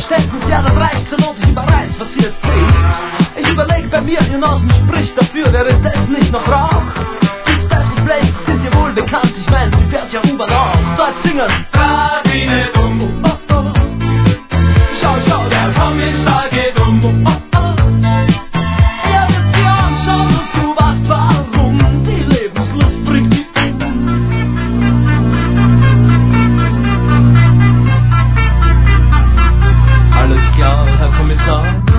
Verständnis, ja das reicht zur Not, ich überreiß, was hier jetzt trinkt. Ich überleg bei mir, Genossen spricht dafür, wäre das nicht noch Rauch? Die Special Places sind dir wohl bekannt, ich mein, sie fährt ja U-Bahn auch. Dort singen Radine dumm, schau, schau, der Kommissar geht um. ja, wird sie anschauen und du weißt warum. Die Lebenslust bringt die Alles klar, Herr Kommissar.